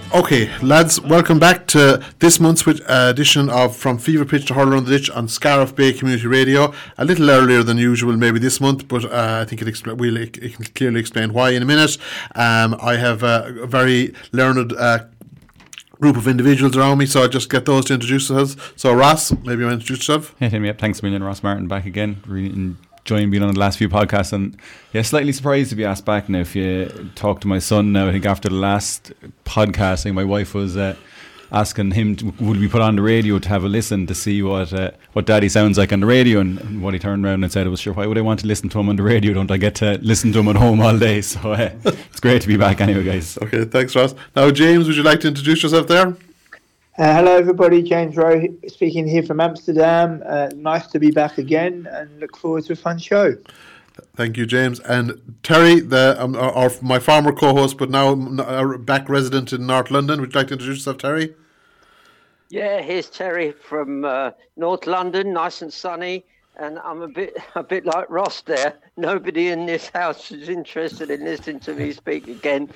Okay, lads, welcome back to this month's edition of From Fever Pitch to Hurler on the Ditch on Scariff Bay Community Radio. A little earlier than usual, maybe this month, but I think it can clearly explain why in a minute. I have a very learned group of individuals around me, so I'll just get those to introduce themselves. So, Ross, maybe you want to introduce yourself? Hey, me up. Thanks a million, Ross Martin, back again. Really enjoying being on the last few podcasts, and yeah, slightly surprised to be asked back now. If you talk to my son now, I think after the last podcast, I think my wife was asking him would we put on the radio to have a listen to see what Daddy sounds like on the radio, and what he turned around and said was, sure, why would I want to listen to him on the radio? Don't I get to listen to him at home all day? So it's great to be back anyway, guys. Okay, thanks, Ross. Now, James, would you like to introduce yourself there? Hello everybody, James Rowe speaking here from Amsterdam. Nice to be back again and look forward to a fun show. Thank you, James. And Terry, my former co-host but now back resident in North London. Would you like to introduce yourself, Terry? Yeah, here's Terry from North London, nice and sunny. And I'm a bit like Ross there. Nobody in this house is interested in listening to me speak again.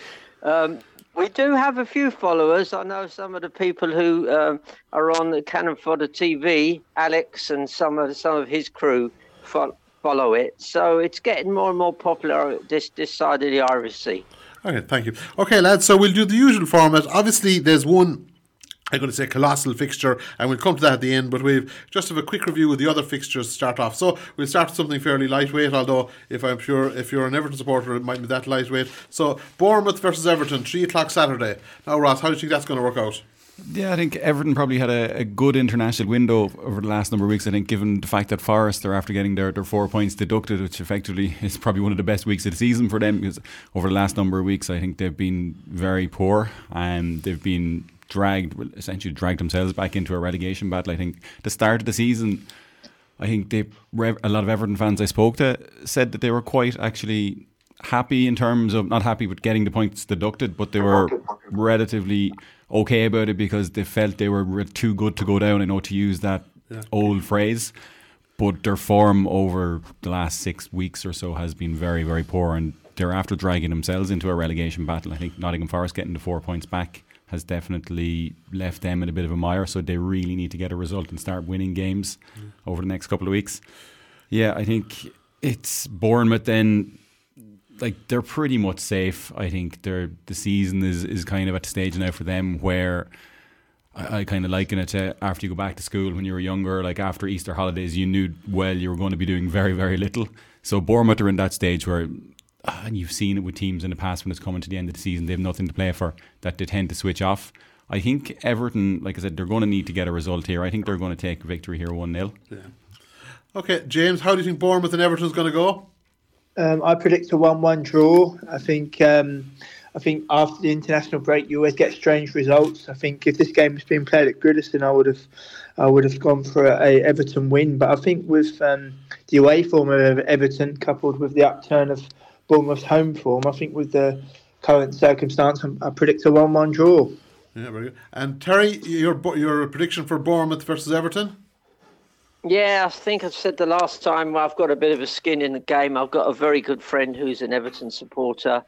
We do have a few followers. I know some of the people who are on the Cannon Fodder TV, Alex and some of his crew follow it. So it's getting more and more popular this side of the Irish Sea. Okay, thank you. Okay, lads, so we'll do the usual format. Obviously, there's one, I'm going to say, colossal fixture, and we'll come to that at the end, but we've just have a quick review of the other fixtures to start off. So we'll start with something fairly lightweight, although if you're an Everton supporter, it might be that lightweight. So Bournemouth versus Everton, 3 o'clock Saturday. Now, Ross, how do you think that's going to work out? Yeah, I think Everton probably had a good international window over the last number of weeks. I think given the fact that Forest are after getting their 4 points deducted, which effectively is probably one of the best weeks of the season for them, because over the last number of weeks I think they've been very poor, and they've been essentially dragged themselves back into a relegation battle. I think the start of the season, I think a lot of Everton fans I spoke to said that they were quite actually happy, in terms of not happy with getting the points deducted, but they were relatively okay about it because they felt they were too good to go down. I know, to use that old phrase, but their form over the last 6 weeks or so has been very, very poor, and they're after dragging themselves into a relegation battle. I think Nottingham Forest getting the 4 points back has definitely left them in a bit of a mire, so they really need to get a result and start winning games over the next couple of weeks. Yeah, I think it's Bournemouth then. Like, they're pretty much safe. I think the season is kind of at the stage now for them where I kind of liken it to after you go back to school when you were younger, like after Easter holidays, you knew well you were going to be doing very, very little. So Bournemouth are in that stage where, and you've seen it with teams in the past when it's coming to the end of the season, they have nothing to play for, that they tend to switch off. I think Everton, like I said, they're going to need to get a result here. I think they're going to take a victory here, 1-0. Yeah. Okay, James, how do you think Bournemouth and Everton's going to go? I predict a 1-1 draw. I think after the international break, you always get strange results. I think if this game was being played at Goodison, I would have gone for a Everton win. But I think with the away form of Everton coupled with the upturn of Bournemouth's home form, I think with the current circumstance, I predict a 1-1 draw. Yeah, very good. And Terry, your prediction for Bournemouth versus Everton? Yeah, I think I said the last time I've got a bit of a skin in the game. I've got a very good friend who's an Everton supporter.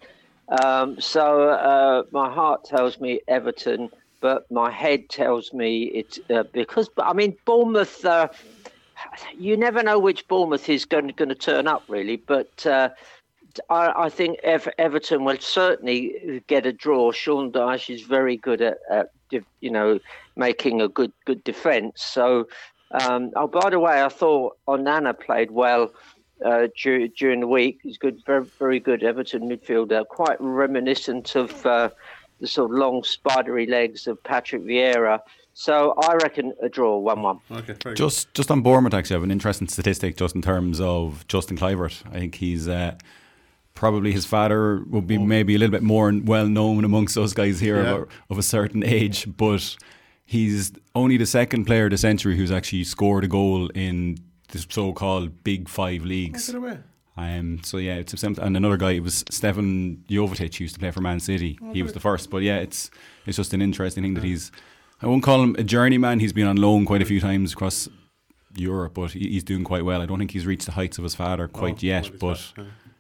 So my heart tells me Everton, but my head tells me it's because, I mean, Bournemouth, you never know which Bournemouth is going to turn up, really. But I think Everton will certainly get a draw. Sean Dyche is very good at making a good defence. So, by the way, I thought Onana played well during the week. He's good, very, very good Everton midfielder, quite reminiscent of the sort of long spidery legs of Patrick Vieira. So I reckon a draw, 1-1. Okay, just on Bournemouth, actually, I have an interesting statistic just in terms of Justin Kluivert. I think he's probably, his father would be maybe a little bit more well known amongst those guys here of a certain age, but he's only the second player of the century who's actually scored a goal in the so-called Big Five leagues. Take it away. So yeah, it's and another guy, it was Stefan Jovetic, used to play for Man City. He was the first, but yeah, it's just an interesting thing that he's, I won't call him a journeyman. He's been on loan quite a few times across Europe, but he's doing quite well. I don't think he's reached the heights of his father quite yet, but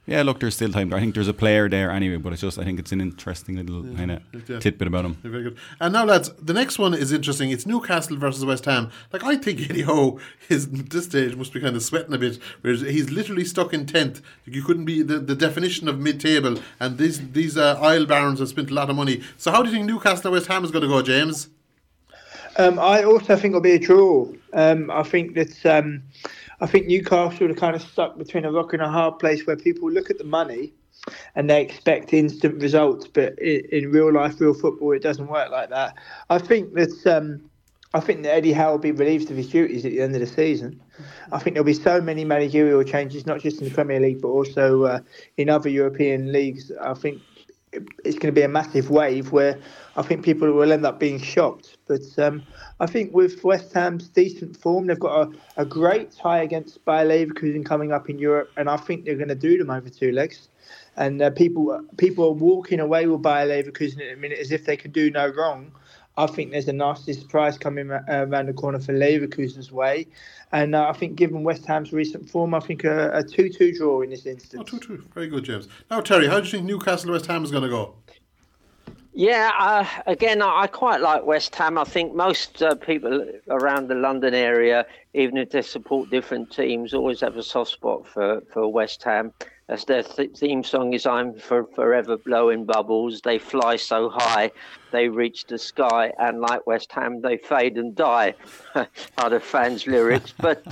Yeah, look, there's still time there. I think there's a player there anyway, but I think it's an interesting little kind of tidbit about him. Very good. And now, lads, the next one is interesting. It's Newcastle versus West Ham. Like, I think Eddie Howe is at this stage must be kind of sweating a bit, whereas he's literally stuck in 10th. You couldn't be the definition of mid-table, and these Isle Barons have spent a lot of money. So how do you think Newcastle and West Ham is going to go, James? I also think it'll be a draw. I think that I think Newcastle are kind of stuck between a rock and a hard place where people look at the money and they expect instant results, but in real life, real football, it doesn't work like that. I think that Eddie Howe will be relieved of his duties at the end of the season. I think there'll be so many managerial changes, not just in the Premier League, but also in other European leagues. I think it's going to be a massive wave where I think people will end up being shocked. But I think with West Ham's decent form, they've got a great tie against Bayer Leverkusen coming up in Europe, and I think they're going to do them over two legs. And people are walking away with Bayer Leverkusen in a minute as if they can do no wrong. I think there's a nasty surprise coming around the corner for Leverkusen's way. And I think given West Ham's recent form, I think a 2-2 draw in this instance. 2-2. Very good, James. Now, Terry, how do you think Newcastle West Ham is going to go? Yeah, again, I quite like West Ham. I think most people around the London area, even if they support different teams, always have a soft spot for West Ham. As their theme song is, I'm forever blowing bubbles. They fly so high, they reach the sky. And like West Ham, they fade and die, are the fans' lyrics. But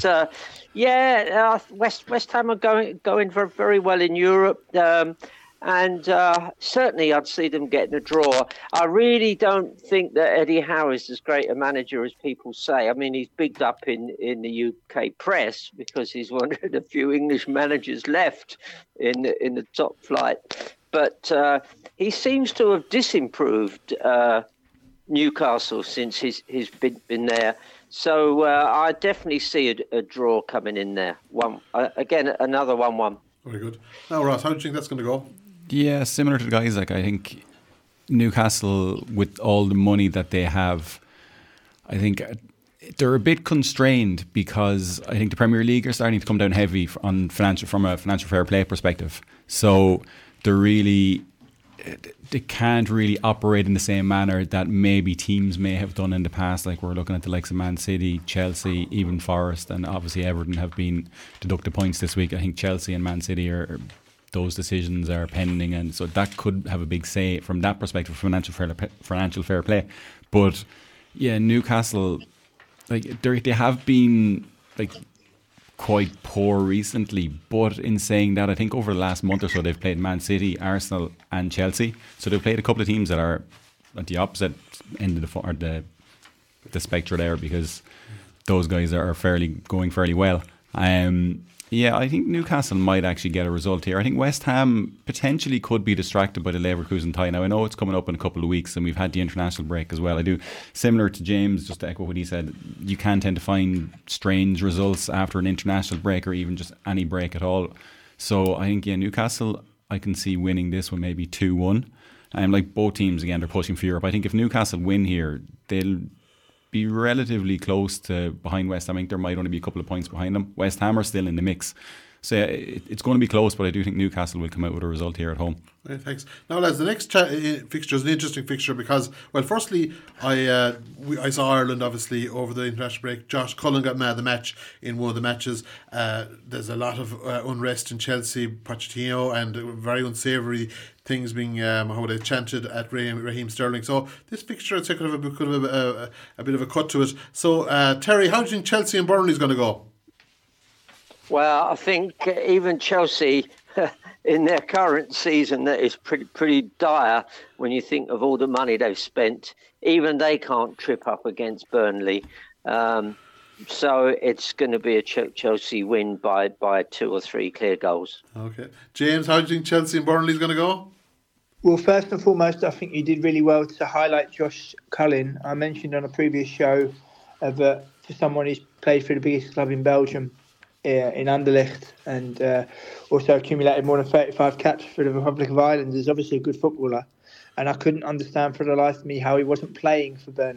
West Ham are going very well in Europe. And certainly I'd see them getting a draw. I really don't think that Eddie Howe is as great a manager as people say. I mean, he's bigged up in the UK press because he's one of the few English managers left in the top flight. But he seems to have disimproved Newcastle since he's been there. So I definitely see a draw coming in there. Another 1-1. Very good. Now, Ross, how do you think that's going to go? Yeah, similar to the guys. Like, I think Newcastle, with all the money that they have, I think they're a bit constrained because I think the Premier League are starting to come down heavy from a financial fair play perspective. So they can't really operate in the same manner that maybe teams may have done in the past. Like, we're looking at the likes of Man City, Chelsea, even Forest, and obviously Everton have been deducted points this week. I think Chelsea and Man City those decisions are pending, and so that could have a big say from that perspective, financial fair play. But yeah, Newcastle, like they have been like quite poor recently. But in saying that, I think over the last month or so they've played Man City, Arsenal, and Chelsea. So they've played a couple of teams that are at the opposite end of the spectrum there, because those guys are going fairly well. Yeah, I think Newcastle might actually get a result here. I think West Ham potentially could be distracted by the Leverkusen tie. Now, I know it's coming up in a couple of weeks and we've had the international break as well. I do, similar to James, just to echo what he said, you can tend to find strange results after an international break or even just any break at all. So I think, Newcastle, I can see winning this one maybe 2-1. Like both teams, again, they're pushing for Europe. I think if Newcastle win here, they'll be relatively close to behind West Ham. I think there might only be a couple of points behind them. West Ham are still in the mix. So it's going to be close, but I do think Newcastle will come out with a result here at home. Right, thanks. Now, lads, the next fixture is an interesting fixture because, well, firstly, I saw Ireland, obviously, over the international break. Josh Cullen got man of the match in one of the matches. There's a lot of unrest in Chelsea, Pochettino, and very unsavoury things being how they chanted at Raheem Sterling. So this fixture, it's could have a bit of a cut to it. So, Terry, how do you think Chelsea and Burnley is going to go? Well, I think even Chelsea, in their current season, that is pretty dire when you think of all the money they've spent. Even they can't trip up against Burnley. So it's going to be a Chelsea win by 2 or 3 clear goals. Okay. James, how do you think Chelsea and Burnley is going to go? Well, first and foremost, I think you did really well to highlight Josh Cullen. I mentioned on a previous show that for someone who's played for the biggest club in Belgium, in Anderlecht, and also accumulated more than 35 caps for the Republic of Ireland, is obviously a good footballer. And I couldn't understand for the life of me how he wasn't playing for Burnley.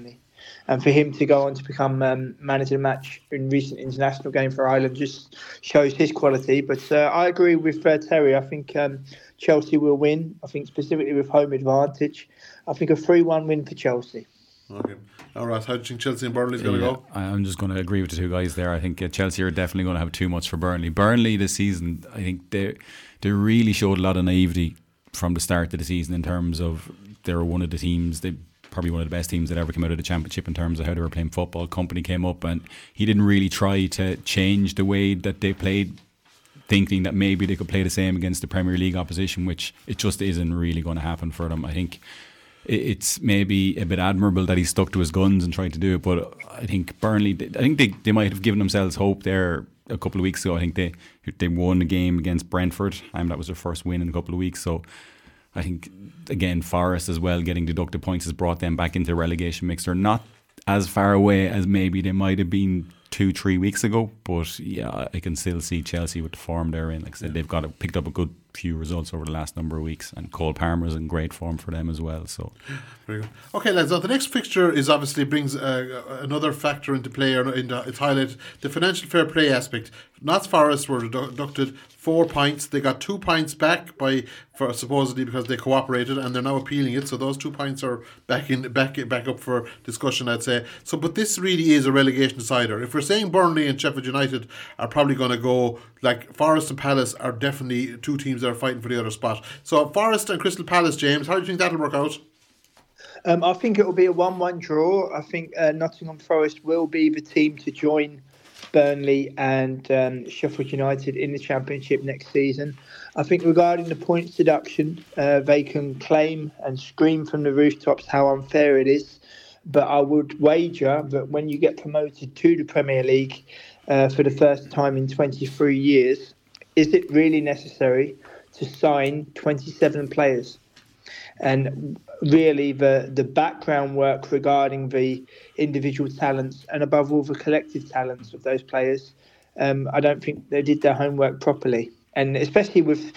And for him to go on to become man of the match in recent international game for Ireland just shows his quality. But I agree with Terry. I think Chelsea will win. I think specifically with home advantage. I think a 3-1 win for Chelsea. Okay. All right. How do you think Chelsea and Burnley's going to go? I'm just going to agree with the two guys there. I think Chelsea are definitely going to have too much for Burnley. Burnley this season, I think they really showed a lot of naivety from the start of the season in terms of they were one of the teams, they probably one of the best teams that ever came out of the Championship in terms of how they were playing football. Company came up and he didn't really try to change the way that they played, thinking that maybe they could play the same against the Premier League opposition, which it just isn't really going to happen for them. I think it's maybe a bit admirable that he stuck to his guns and tried to do it, but I think Burnley, they might have given themselves hope there a couple of weeks ago. I think they won a game against Brentford, and that was their first win in a couple of weeks. So I think, again, Forest as well, getting deducted points has brought them back into the relegation mix. They're not as far away as maybe they might have been 2-3 weeks ago, but yeah, I can still see Chelsea with the form they're in. Like I said, they've picked up a good few results over the last number of weeks, and Cole Palmer's in great form for them as well. So very good. Okay, lads, the next fixture is obviously brings another factor into play, it's highlighted the financial fair play aspect. Notts Forest were deducted 4 points. They got 2 points back for supposedly because they cooperated, and they're now appealing it. So those 2 points are back up for discussion, I'd say. So, but this really is a relegation decider. If we're saying Burnley and Sheffield United are probably going to go, like Forest and Palace are definitely two teams that are fighting for the other spot. So Forest and Crystal Palace, James, how do you think that'll work out? I think it will be a 1-1 draw. I think Nottingham Forest will be the team to join Burnley and Sheffield United in the Championship next season. I think regarding the points deduction, they can claim and scream from the rooftops how unfair it is. But I would wager that when you get promoted to the Premier League for the first time in 23 years, is it really necessary to sign 27 players? And really the background work regarding the individual talents and above all the collective talents of those players, I don't think they did their homework properly. And especially with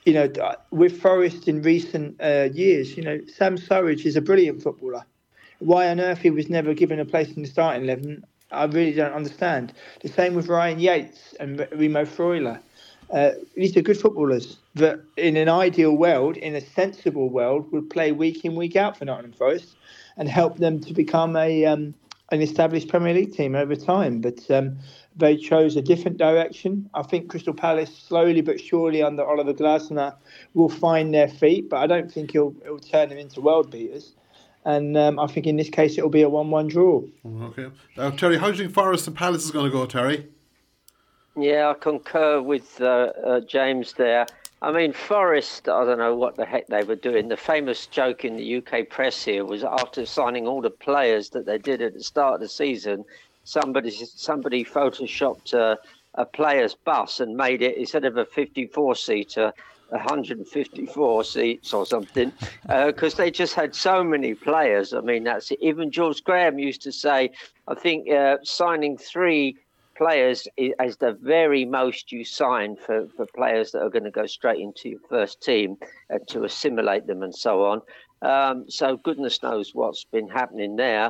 Forest in recent years, Sam Surridge is a brilliant footballer. Why on earth he was never given a place in the starting 11, I really don't understand. The same with Ryan Yates and Remo Freuler. These are good footballers that in an ideal world, in a sensible world, would play week in, week out for Nottingham Forest and help them to become an established Premier League team over time. But they chose a different direction. I think Crystal Palace, slowly but surely under Oliver Glasner, will find their feet, but I don't think he'll turn them into world beaters. And I think in this case, it'll be a 1-1 draw. Okay. Now, Terry, how do you think Forest and Palace is going to go, Terry? Yeah, I concur with James there. I mean, Forest, I don't know what the heck they were doing. The famous joke in the UK press here was after signing all the players that they did at the start of the season, somebody photoshopped a player's bus and made it, instead of a 54-seater, 154 seats or something, because they just had so many players. I mean, that's it. Even George Graham used to say, I think signing 3 players as the very most you sign for players that are going to go straight into your first team to assimilate them and so on. So goodness knows what's been happening there.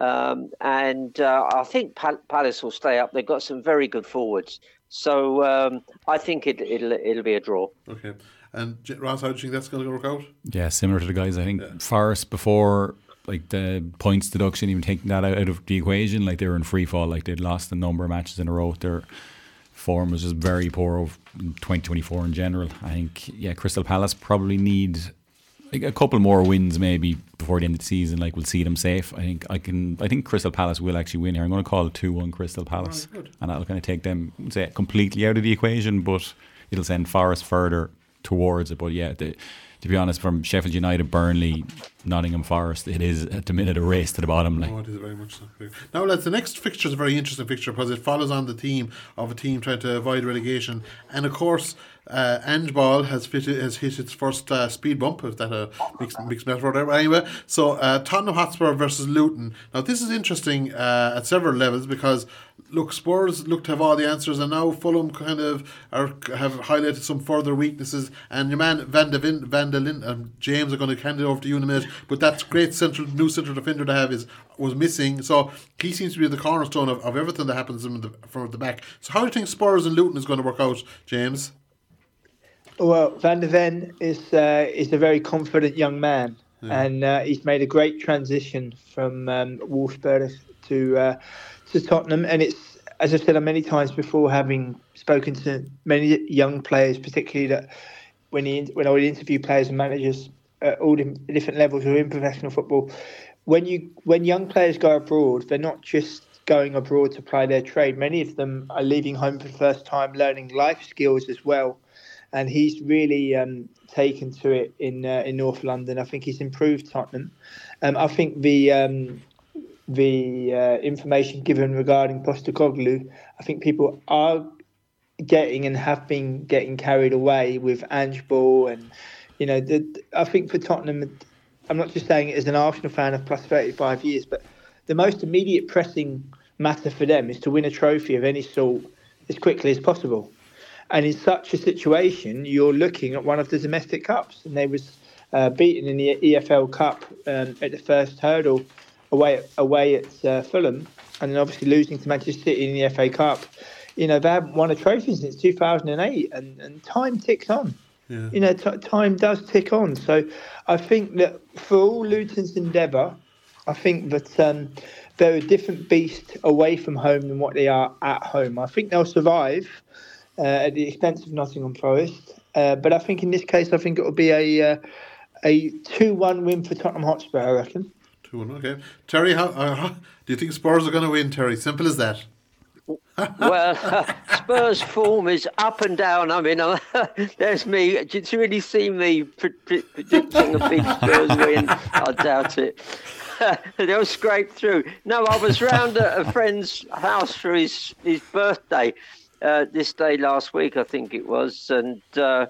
And I think Palace will stay up. They've got some very good forwards. So I think it'll be a draw. Okay. And Ross, how do you think that's going to work out? Yeah, similar to the guys. I think Forest before, like the points deduction, even taking that out of the equation, like they were in free fall, like they'd lost a number of matches in a row. Their form was just very poor over 2024 in general. I think, Crystal Palace probably need like a couple more wins maybe before the end of the season. Like we'll see them safe. I think Crystal Palace will actually win here. I'm going to call it 2-1 Crystal Palace, and that'll kind of take them completely out of the equation, but it'll send Forest further towards it. But to be honest, from Sheffield United, Burnley, Nottingham Forest, it is at the minute a race to the bottom. It is very much so. Now, lads, the next fixture is a very interesting fixture because it follows on the theme of a team trying to avoid relegation, and of course, Ange Ball has hit its first speed bump. Is that a mixed metaphor there? But anyway, so Tottenham Hotspur versus Luton. Now, this is interesting at several levels because, look, Spurs look to have all the answers, and now Fulham kind of have highlighted some further weaknesses. And your man Van Randall James are going to hand it over to you in a minute. But that great new central defender to have was missing. So he seems to be the cornerstone of everything that happens from the back. So how do you think Spurs and Luton is going to work out, James? Well, Van der Ven is a very confident young man, and he's made a great transition from Wolfsburg to Tottenham. And it's, as I've said many times before, having spoken to many young players, particularly that when I would interview players and managers at all different levels who are in professional football, when young players go abroad, they're not just going abroad to play their trade. Many of them are leaving home for the first time, learning life skills as well. And he's really taken to it in North London. I think he's improved Tottenham. I think the information given regarding Postecoglou, I think people are getting and have been getting carried away with Ange Ball. And, I think for Tottenham, I'm not just saying it as an Arsenal fan of plus 35 years, but the most immediate pressing matter for them is to win a trophy of any sort as quickly as possible. And in such a situation, you're looking at one of the domestic cups. And they was beaten in the EFL Cup at the first hurdle away at Fulham. And then obviously losing to Manchester City in the FA Cup. They haven't won a trophy since 2008. And time ticks on. Yeah. Time does tick on. So I think that for all Luton's endeavour, I think that they're a different beast away from home than what they are at home. I think they'll survive at the expense of Nottingham Forest. But I think in this case, I think it will be a 2-1 win for Tottenham Hotspur, I reckon. 2-1, okay. Terry, how do you think Spurs are going to win, Terry? Simple as that. Well, Spurs' form is up and down. I mean, there's me. Did you really see me predicting a big Spurs win? I doubt it. They'll scrape through. No, I was round at a friend's house for his birthday. This day last week, I think it was, and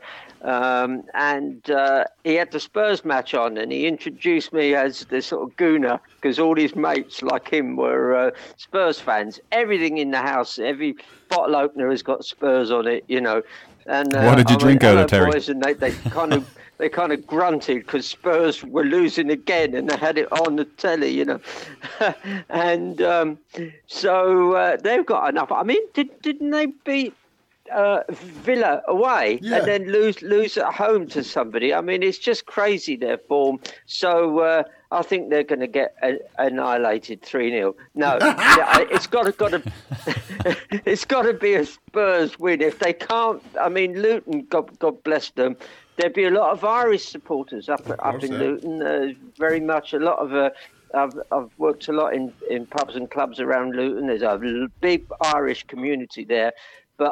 he had the Spurs match on, and he introduced me as the sort of gooner because all his mates like him were Spurs fans. Everything in the house, every bottle opener has got Spurs on it, And what did you drink out of, Terry? Boys, and they kind of grunted because Spurs were losing again, and they had it on the telly, and so they've got enough. I mean, didn't they beat Villa away and then lose at home to somebody? I mean, it's just crazy, their form. So I think they're going to get annihilated 3-0. No, it's got to be a Spurs win. If they can't, I mean, Luton, God bless them. There'd be a lot of Irish supporters up in Luton. Very much a lot of. I've worked a lot in pubs and clubs around Luton. There's a big Irish community there, but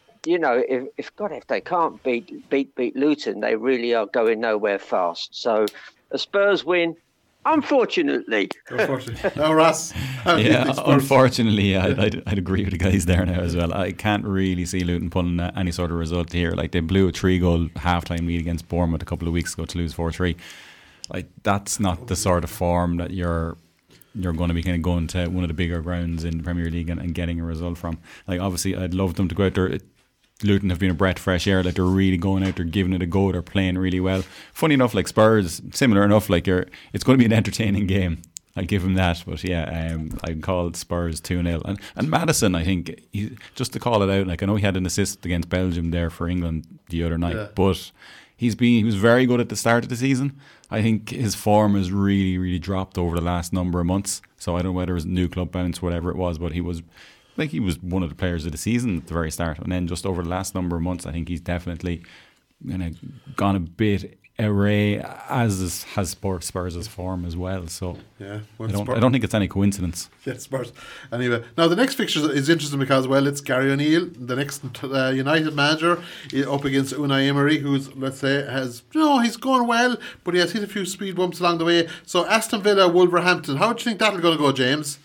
if they can't beat Luton, they really are going nowhere fast. So a Spurs win. Unfortunately. No, Ross. Yeah, unfortunately, I'd agree with the guys there now as well. I can't really see Luton pulling any sort of result here. Like, they blew a 3-goal half-time lead against Bournemouth a couple of weeks ago to lose 4-3. Like, that's not the sort of form that you're going to be kind of going to one of the bigger grounds in the Premier League and getting a result from. Like, obviously, I'd love them to go out there. Luton have been a breath of fresh air. Like, they're really going out there, giving it a go. They're playing really well. Funny enough, like Spurs, similar enough. Like, it's going to be an entertaining game. I'll give him that. But yeah, I'd call Spurs 2-0. And Maddison, I think, just to call it out. Like, I know he had an assist against Belgium there for England the other night, but he was very good at the start of the season. I think his form has really, really dropped over the last number of months. So I don't know whether it was new club bounce, whatever it was, but he was one of the players of the season at the very start. And then just over the last number of months, I think he's definitely gone a bit array, as has Spurs' form as well. So yeah, I don't think it's any coincidence. Yeah, Spurs. Anyway, now the next fixture is interesting because, well, it's Gary O'Neill, the next United manager, up against Unai Emery, who's, let's say, he's going well, but he has hit a few speed bumps along the way. So Aston Villa, Wolverhampton, how do you think that'll going to go, James?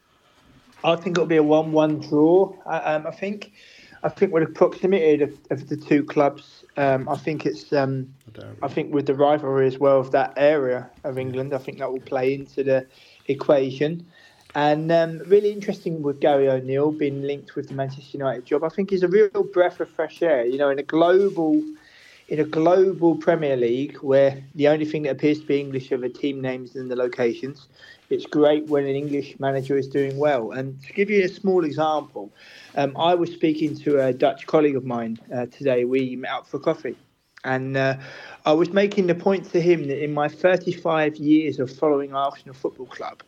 I think it'll be a 1-1 draw. I think with the proximity of the two clubs, I think it's. I think with the rivalry as well of that area of England, I think that will play into the equation. And really interesting with Gary O'Neill being linked with the Manchester United job. I think he's a real breath of fresh air. In a global in a global Premier League where the only thing that appears to be English are the team names and the locations, it's great when an English manager is doing well. And to give you a small example, I was speaking to a Dutch colleague of mine today. We met up for coffee. And I was making the point to him that in my 35 years of following Arsenal Football Club,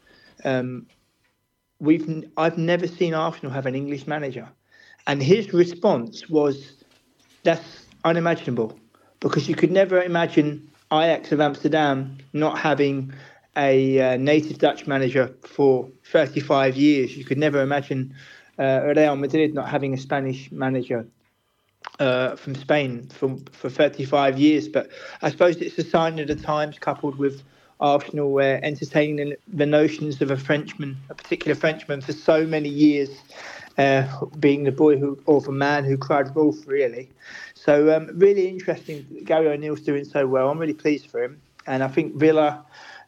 I've never seen Arsenal have an English manager. And his response was, that's unimaginable, because you could never imagine Ajax of Amsterdam not having a native Dutch manager for 35 years. You could never imagine Real Madrid not having a Spanish manager from Spain for 35 years. But I suppose it's a sign of the times, coupled with Arsenal entertaining the notions of a particular Frenchman for so many years, being the man who cried wolf, really. So really interesting. Gary O'Neill's doing so well. I'm really pleased for him. And I think Villa,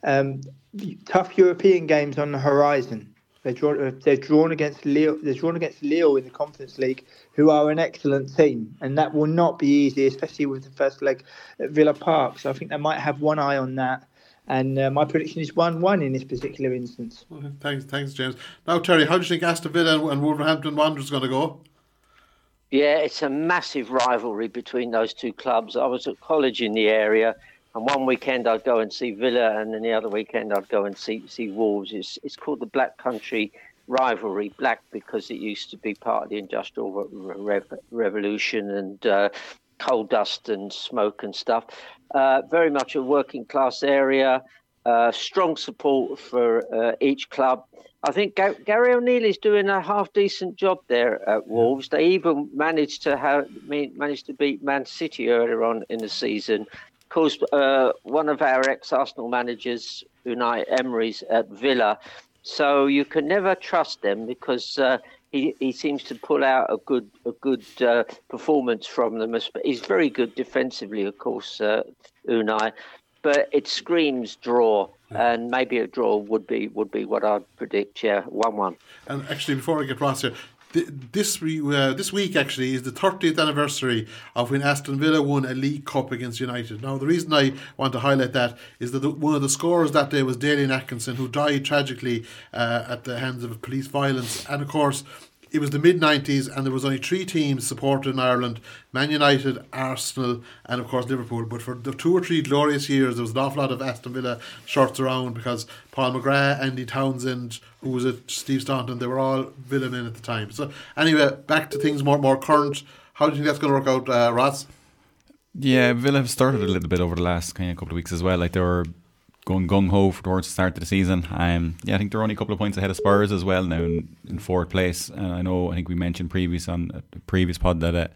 tough European games on the horizon. They're drawn against Lille. They're drawn against Lille in the Conference League, who are an excellent team, and that will not be easy, especially with the first leg at Villa Park. So I think they might have one eye on that. And my prediction is 1-1 in this particular instance. Okay, thanks, James. Now, Terry, how do you think Aston Villa and Wolverhampton Wanderers going to go? Yeah, it's a massive rivalry between those two clubs. I was at college in the area, and one weekend I'd go and see Villa, and then the other weekend I'd go and see Wolves. It's called the Black Country rivalry. Black because it used to be part of the Industrial Revolution and coal dust and smoke and stuff. Very much a working class area. Strong support for each club. I think Gary O'Neill is doing a half decent job there at Wolves. They even managed to beat Man City earlier on in the season. Of course, one of our ex-Arsenal managers, Unai Emery's at Villa, so you can never trust them because he seems to pull out a good performance from them. He's very good defensively, of course, Unai, but it screams draw, and maybe a draw would be what I'd predict. Yeah, 1-1. And actually, before I get Ross here, this week actually is the 30th anniversary of when Aston Villa won a League Cup against United. Now, the reason I want to highlight that is that one of the scorers that day was Dalian Atkinson, who died tragically at the hands of police violence. And of course, it was the mid-90s, and there was only 3 teams supported in Ireland: Man United, Arsenal, and of course Liverpool. But for the 2 or 3 glorious years, there was an awful lot of Aston Villa shirts around, because Paul McGrath, Andy Townsend, who was it, Steve Staunton, they were all Villa men at the time. So anyway, back to things more current. How do you think that's going to work out, Ross? Yeah, Villa have started a little bit over the last kind of couple of weeks as well. Like, they were going gung-ho towards the start of the season. I think they're only a couple of points ahead of Spurs as well now in 4th place. And I think we mentioned on a previous pod that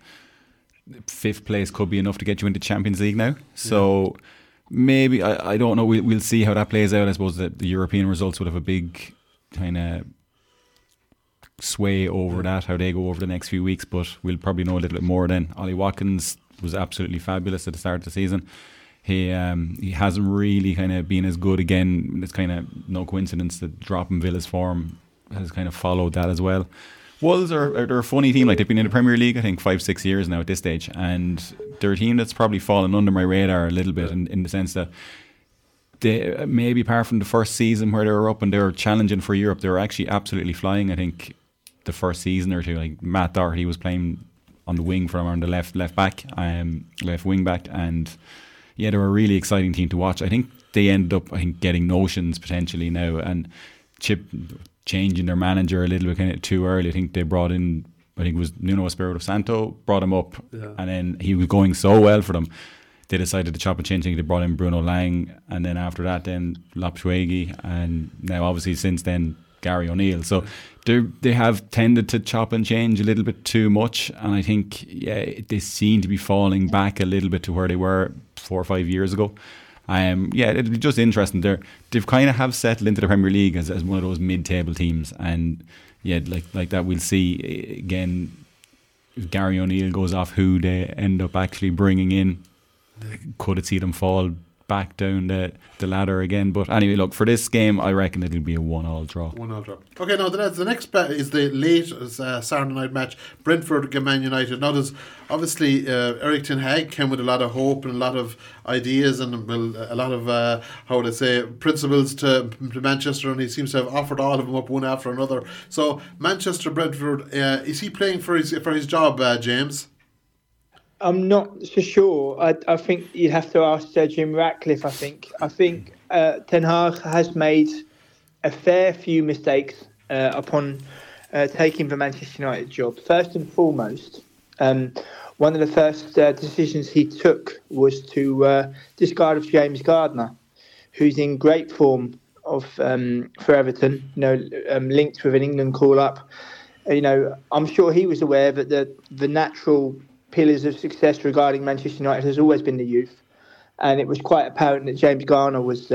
5th place could be enough to get you into Champions League now. So maybe, I don't know, we'll see how that plays out. I suppose that the European results would have a big kind of sway over that, how they go over the next few weeks, but we'll probably know a little bit more then. Ollie Watkins was absolutely fabulous at the start of the season. He hasn't really kind of been as good again. It's kind of no coincidence that dropping Villa's form has kind of followed that as well. Wolves they're a funny team. Like, they've been in the Premier League, I think 5-6 years now at this stage, and they're a team that's probably fallen under my radar a little bit in the sense that they, maybe apart from the first season where they were up and they were challenging for Europe, they were actually absolutely flying. I think the first season or two, like Matt Doherty was playing on the wing for them, on the left wing back, and yeah, they were a really exciting team to watch. I think they ended up, getting notions potentially now, and Chip changing their manager a little bit kind of too early. I think they brought in, it was Nuno Espirito Santo, brought him up, and then he was going so well for them. They decided to chop and change. They brought in Bruno Lang, and then after that, then Lopetegui, and now obviously since then Gary O'Neill. So they have tended to chop and change a little bit too much, and I think they seem to be falling back a little bit to where they were 4 or 5 years ago. It'll be just interesting. They've kind of have settled into the Premier League as one of those mid-table teams, and like that, we'll see again if Gary O'Neill goes off who they end up actually bringing in. Could it see them fall back down the ladder again. But anyway, look, for this game, I reckon it'll be a 1-1 draw. 1-1 draw. Okay, now the next bet is the late Saturday night match, Brentford against Man United. Now there's obviously Erik ten Hag came with a lot of hope and a lot of ideas and a lot of principles to Manchester, and he seems to have offered all of them up one after another. So Manchester Brentford, is he playing for his job, James? I'm not so sure. I think you'd have to ask Jim Ratcliffe. I think Ten Hag has made a fair few mistakes upon taking the Manchester United job. First and foremost, one of the first decisions he took was to discard of James Gardner, who's in great form for Everton. Linked with an England call-up. I'm sure he was aware that the natural pillars of success regarding Manchester United has always been the youth, and it was quite apparent that James Garner was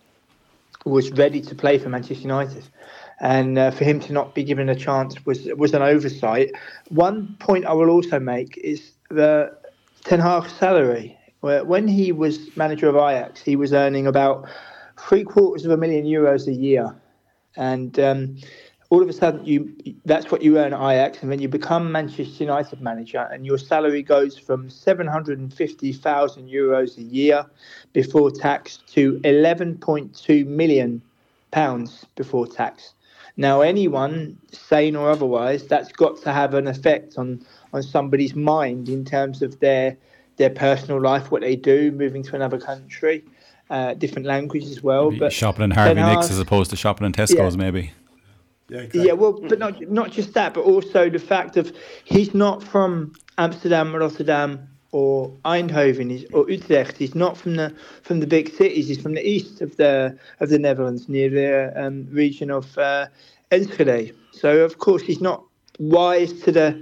ready to play for Manchester United, and for him to not be given a chance was an oversight. One point I will also make is the Ten Hag's salary. When he was manager of Ajax, he was earning about €750,000 a year, and all of a sudden, that's what you earn at Ajax, and then you become Manchester United manager, and your salary goes from €750,000 a year before tax to £11.2 million before tax. Now, anyone, sane or otherwise, that's got to have an effect on somebody's mind in terms of their personal life, what they do, moving to another country, different language as well. Maybe but shopping in Harvey Nicks as opposed to shopping in Tesco's, maybe. Yeah, exactly. Yeah, well, but not just that, but also the fact of he's not from Amsterdam, Rotterdam, or Eindhoven, or Utrecht. He's not from the big cities. He's from the east of the Netherlands, near the region of Enschede. So of course he's not wise to the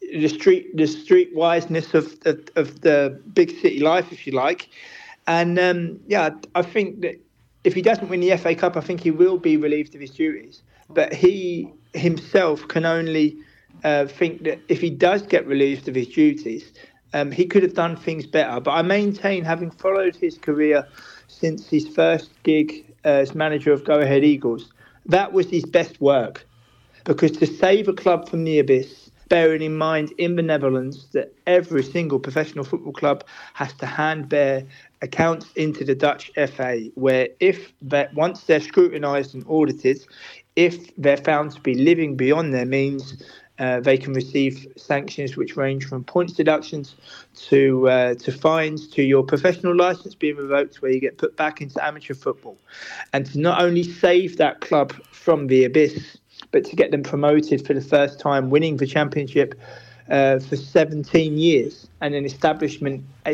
street wiseness of the big city life, if you like. And I think that if he doesn't win the FA Cup, I think he will be relieved of his duties. But he himself can only think that if he does get relieved of his duties, he could have done things better. But I maintain, having followed his career since his first gig as manager of Go Ahead Eagles, that was his best work. Because to save a club from the abyss, bearing in mind in the Netherlands that every single professional football club has to hand bear accounts into the Dutch FA, where once they're scrutinised and audited, if they're found to be living beyond their means, they can receive sanctions which range from points deductions to fines, to your professional licence being revoked, where you get put back into amateur football. And to not only save that club from the abyss, but to get them promoted for the first time, winning the championship for 17 years, and an established in the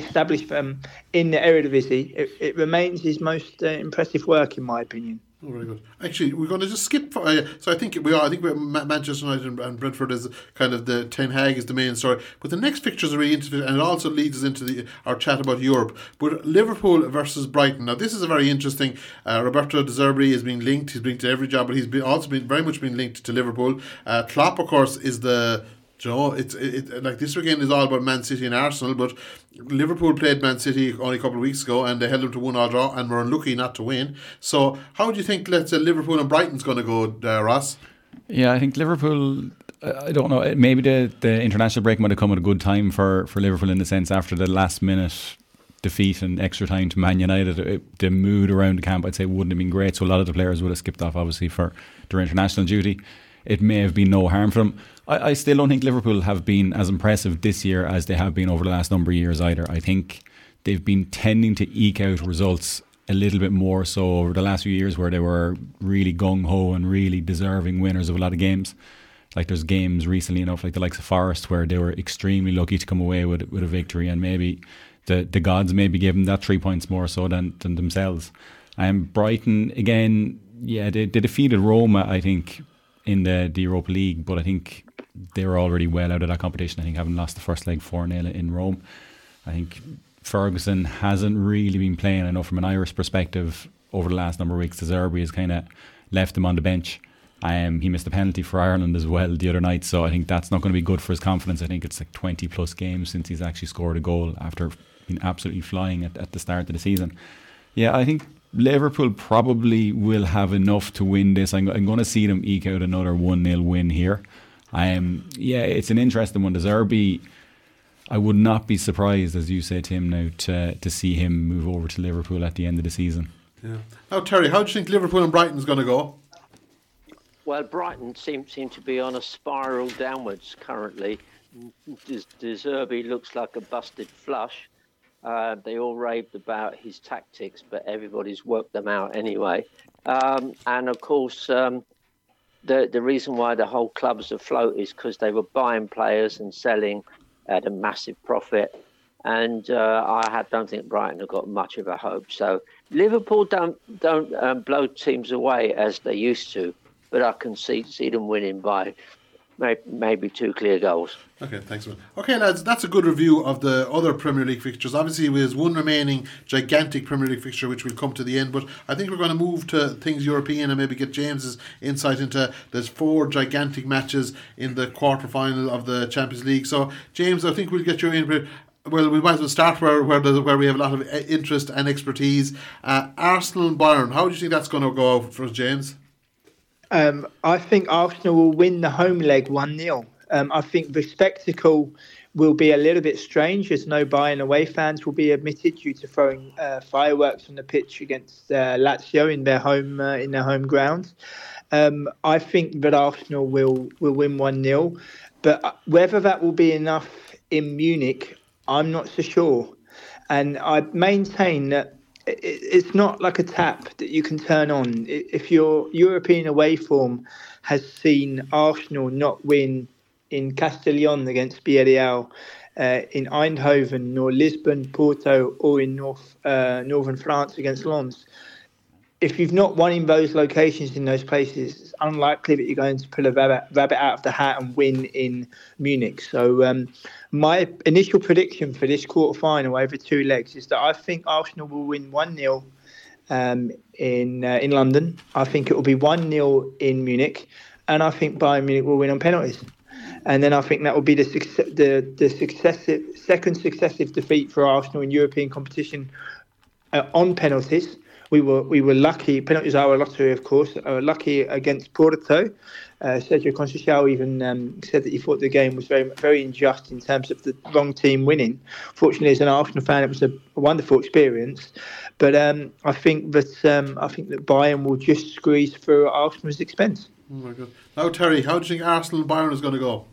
Eredivisie, it remains his most impressive work, in my opinion. Oh, very good. Actually, we're going to just skip. So I think Manchester United and Brentford is kind of the Ten Hag is the main story. But the next picture is really interesting, and it also leads us into our chat about Europe. But Liverpool versus Brighton. Now, this is a very interesting. Roberto De Zerbi is being linked. He's linked to every job, but he's also been very much been linked to Liverpool. Klopp, of course, is the. It's like this weekend is all about Man City and Arsenal, but Liverpool played Man City only a couple of weeks ago and they held them to 1-1 draw and were unlucky not to win. So how do you think, let's say, Liverpool and Brighton's going to go, Ross? Yeah, I think Liverpool, I don't know, maybe the international break might have come at a good time for Liverpool, in the sense after the last minute defeat and extra time to Man United, the mood around the camp, I'd say, wouldn't have been great. So a lot of the players would have skipped off, obviously, for their international duty. It may have been no harm for them. I still don't think Liverpool have been as impressive this year as they have been over the last number of years either. I think they've been tending to eke out results a little bit more so over the last few years, where they were really gung-ho and really deserving winners of a lot of games. Like there's games recently enough, like the likes of Forest, where they were extremely lucky to come away with a victory, and maybe the gods maybe gave them that 3 points more so than themselves. Brighton, again, yeah, they defeated Roma, I think, in the Europa League, but I think they were already well out of that competition. I think having lost the first leg 4-0 in Rome. I think Ferguson hasn't really been playing. I know from an Irish perspective over the last number of weeks, De Zerbi has kind of left him on the bench. He missed a penalty for Ireland as well the other night, so I think that's not going to be good for his confidence. I think it's like 20 plus games since he's actually scored a goal after being absolutely flying at the start of the season. Yeah, I think Liverpool probably will have enough to win this. I'm going to see them eke out another 1-0 win here. It's an interesting one. De Zerbi, I would not be surprised, as you say, Tim, now to see him move over to Liverpool at the end of the season. Yeah. Now, Terry, how do you think Liverpool and Brighton's going to go? Well, Brighton seem to be on a spiral downwards currently. De Zerbi looks like a busted flush. They all raved about his tactics, but everybody's worked them out anyway. And of course, the reason why the whole club's afloat is because they were buying players and selling at a massive profit. And I don't think Brighton have got much of a hope. So Liverpool don't blow teams away as they used to, but I can see them winning by maybe 2 clear goals. Okay, thanks, man. Okay, lads, that's a good review of the other Premier League fixtures. Obviously, there's one remaining gigantic Premier League fixture which will come to the end, but I think we're going to move to things European and maybe get James's insight into there's 4 gigantic matches in the quarter-final of the Champions League. So, James, I think we'll get your input. Well, we might as well start where we have a lot of interest and expertise. Arsenal and Bayern, how do you think that's going to go for us, James? I think Arsenal will win the home leg 1-0. I think the spectacle will be a little bit strange, as no Bayern away fans will be admitted due to throwing fireworks on the pitch against Lazio in their home grounds. I think that Arsenal will win 1-0, but whether that will be enough in Munich, I'm not so sure. And I maintain that it's not like a tap that you can turn on. If your European away form has seen Arsenal not win in Castellón against Villarreal, in Eindhoven, nor Lisbon, Porto, or in northern France against Lens, if you've not won in those locations, in those places, it's unlikely that you're going to pull a rabbit out of the hat and win in Munich. So my initial prediction for this quarter-final over 2 legs is that I think Arsenal will win 1-0 in London. I think it will be 1-0 in Munich. And I think Bayern Munich will win on penalties. And then I think that will be the second successive defeat for Arsenal in European competition on penalties. We were lucky. Penalties are a lottery, of course. Lucky against Porto. Sergio Conceição even said that he thought the game was very, very unjust in terms of the wrong team winning. Fortunately, as an Arsenal fan, it was a wonderful experience. But I think that Bayern will just squeeze through at Arsenal's expense. Oh my God! Now, Terry, how do you think Arsenal and Bayern is going to go?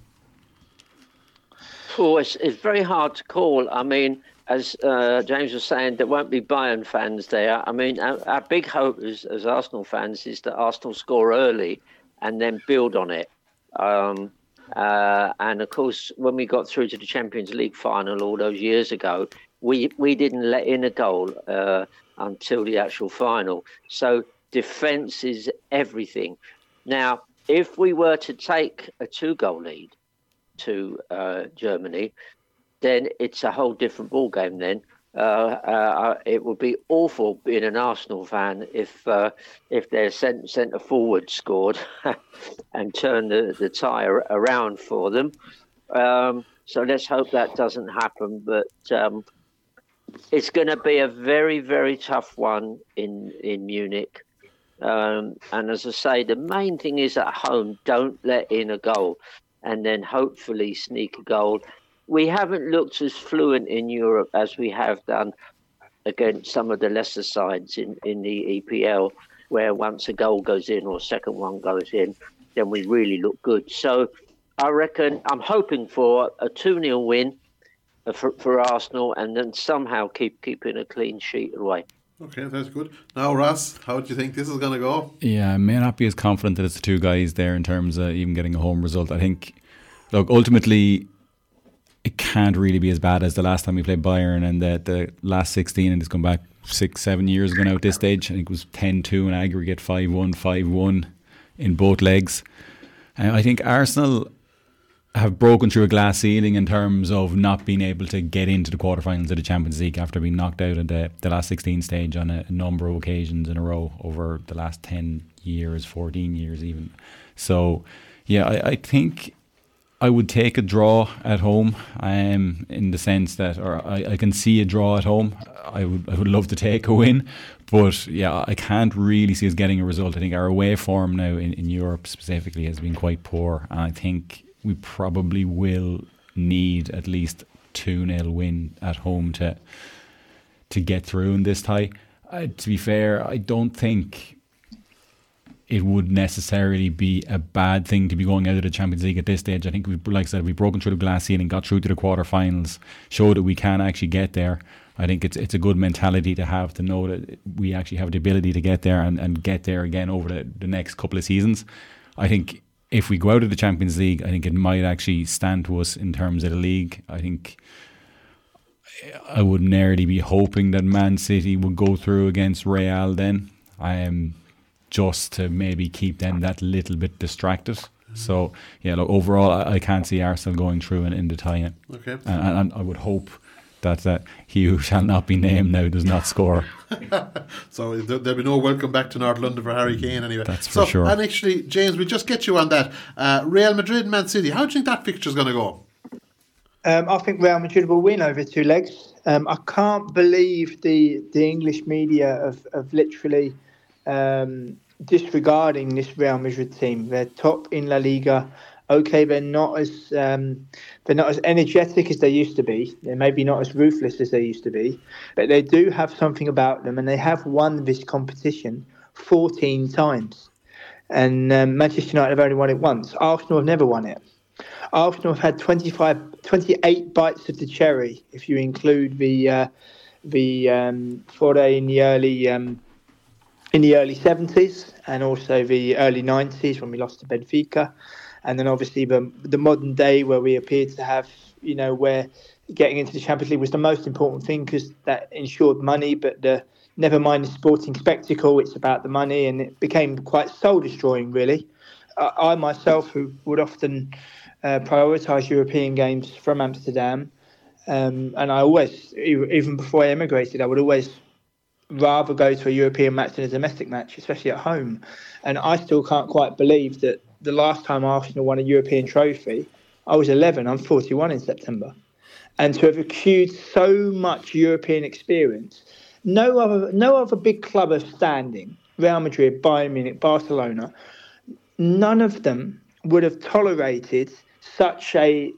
Oh, it's very hard to call. I mean, as James was saying, there won't be Bayern fans there. I mean, our big hope as Arsenal fans is that Arsenal score early and then build on it. And of course, when we got through to the Champions League final all those years ago, we didn't let in a goal until the actual final. So defence is everything. Now, if we were to take a 2-goal lead to Germany, then it's a whole different ball game. Then it would be awful being an Arsenal fan if their centre forward scored and turned the tie around for them. So let's hope that doesn't happen. But it's going to be a very, very tough one in Munich. And as I say, the main thing is at home, don't let in a goal and then hopefully sneak a goal. We haven't looked as fluent in Europe as we have done against some of the lesser sides in the EPL, where once a goal goes in or a second one goes in, then we really look good. So I reckon I'm hoping for a 2-0 win for Arsenal and then somehow keeping a clean sheet away. Okay, that's good. Now, Ross, how do you think this is going to go? Yeah, I may not be as confident that it's the 2 guys there in terms of even getting a home result. I think, look, ultimately, it can't really be as bad as the last time we played Bayern and the last 16, and it's gone back 6-7 years ago now at this stage. I think it was 10-2 in aggregate, 5-1, 5-1 in both legs. I think Arsenal have broken through a glass ceiling in terms of not being able to get into the quarterfinals of the Champions League after being knocked out at the last 16 stage on a number of occasions in a row over the last 10 years, 14 years even. So, yeah, I think I would take a draw at home, in the sense that, or I can see a draw at home. I would love to take a win, but yeah, I can't really see us getting a result. I think our away form now in Europe specifically has been quite poor, and I think we probably will need at least 2-0 win at home to get through in this tie. To be fair, I don't think it would necessarily be a bad thing to be going out of the Champions League at this stage. I think like I said, we've broken through the glass ceiling, got through to the quarterfinals, showed that we can actually get there. I think it's a good mentality to have, to know that we actually have the ability to get there and get there again over the next couple of seasons. I think if we go out of the Champions League, I think it might actually stand to us in terms of the league. I think I would nearly be hoping that Man City would go through against Real then. Just to maybe keep them that little bit distracted. So, yeah, look, overall, I can't see Arsenal going through in the tie-in. Okay. And I would hope that he who shall not be named now does not score. So there'll be no welcome back to North London for Harry Kane anyway. That's for sure. And actually, James, we'll just get you on that. Real Madrid, Man City, how do you think that fixture's going to go? I think Real Madrid will win over 2 legs. I can't believe the English media of literally... disregarding this Real Madrid team. They're top in La Liga. Okay, they're not as energetic as they used to be. They're maybe not as ruthless as they used to be, but they do have something about them, and they have won this competition 14 times. And Manchester United have only won it once. Arsenal have never won it. Arsenal have had 28 bites of the cherry, if you include the foray in the early 70s and also the early 90s when we lost to Benfica. And then obviously the modern day where we appeared to have, where getting into the Champions League was the most important thing because that ensured money, but never mind the sporting spectacle, it's about the money, and it became quite soul-destroying, really. I myself, who would often prioritise European games from Amsterdam, and I always, even before I emigrated, I would always rather go to a European match than a domestic match, especially at home. And I still can't quite believe that the last time Arsenal won a European trophy, I was 11, I'm 41 in September. And to have accrued so much European experience, no other big club of standing, Real Madrid, Bayern Munich, Barcelona, none of them would have tolerated such a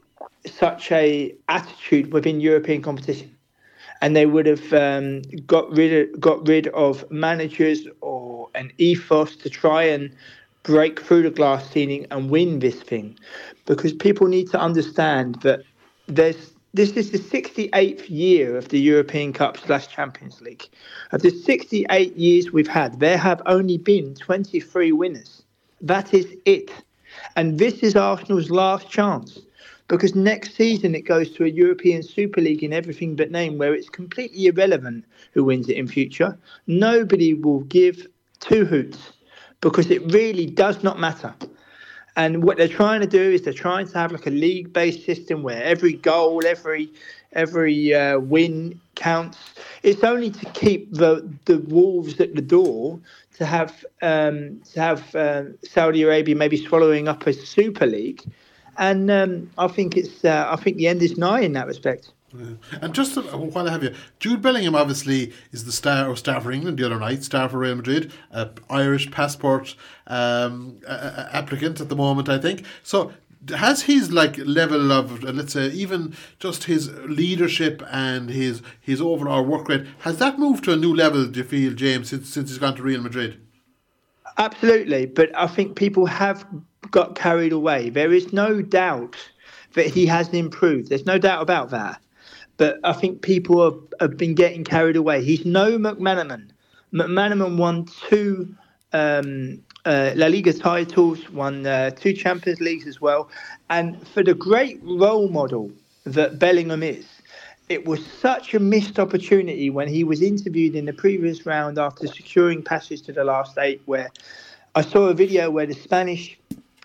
attitude within European competition. And they would have got rid of managers or an ethos to try and break through the glass ceiling and win this thing, because people need to understand that this is the 68th year of the European Cup / Champions League. Of the 68 years we've had, there have only been 23 winners. That is it. And this is Arsenal's last chance. Because next season it goes to a European Super League in everything but name, where it's completely irrelevant who wins it in future. Nobody will give 2 hoots because it really does not matter. And what they're trying to do is they're trying to have like a league-based system where every goal, every win counts. It's only to keep the wolves at the door to have Saudi Arabia maybe swallowing up a Super League. And I think the end is nigh in that respect. Yeah. And just while I have you, Jude Bellingham obviously is the star for England the other night, star for Real Madrid, Irish passport applicant at the moment, I think. So has his level of, let's say, even just his leadership and his overall work rate, has that moved to a new level, do you feel, James, since he's gone to Real Madrid? Absolutely, but I think people have got carried away. There is no doubt that he has improved. There's no doubt about that. But I think people have been getting carried away. He's no McManaman. McManaman won 2 La Liga titles, won 2 Champions Leagues as well. And for the great role model that Bellingham is, it was such a missed opportunity when he was interviewed in the previous round after securing passage to the last 8, where I saw a video where the Spanish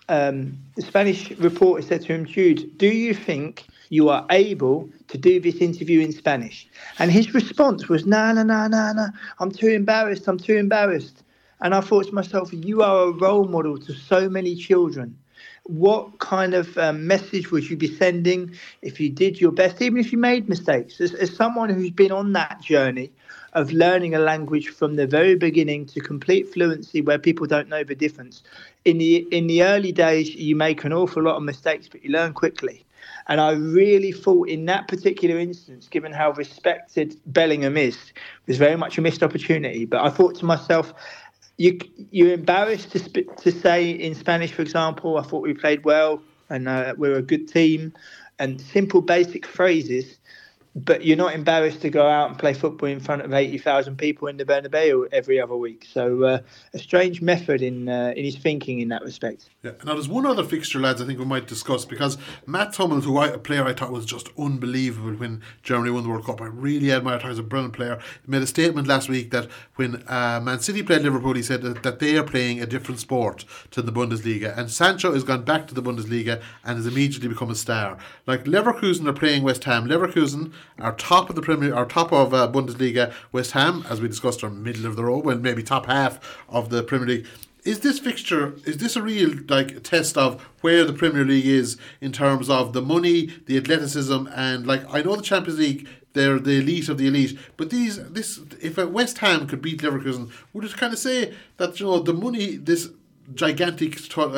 reporter said to him, Jude, do you think you are able to do this interview in Spanish? And his response was, no, I'm too embarrassed. And I thought to myself, you are a role model to so many children. what kind of message would you be sending if you did your best, even if you made mistakes? As someone who's been on that journey of learning a language from the very beginning to complete fluency where people don't know the difference, in the early days, you make an awful lot of mistakes, but you learn quickly. And I really thought in that particular instance, given how respected Bellingham is, it was very much a missed opportunity. But I thought to myself, you're embarrassed to say in Spanish, for example, I thought we played well and we're a good team, and simple basic phrases, but you're not embarrassed to go out and play football in front of 80,000 people in the Bernabeu every other week. So a strange method in his thinking in that respect. Yeah. Now there's one other fixture, lads, I think we might discuss, because Matt Hummels, a player I thought was just unbelievable when Germany won the World Cup. I really admire him as a brilliant player. He made a statement last week that when Man City played Liverpool, he said that they are playing a different sport to the Bundesliga, and Sancho has gone back to the Bundesliga and has immediately become a star. Like Leverkusen are playing West Ham. Leverkusen are top of the Bundesliga. West Ham, as we discussed, are middle of the row, well, maybe top half of the Premier League. Is this a real test of where the Premier League is in terms of the money, the athleticism, and I know the Champions League, they're the elite of the elite, but if West Ham could beat Leverkusen, would it kind of say that the money, this gigantic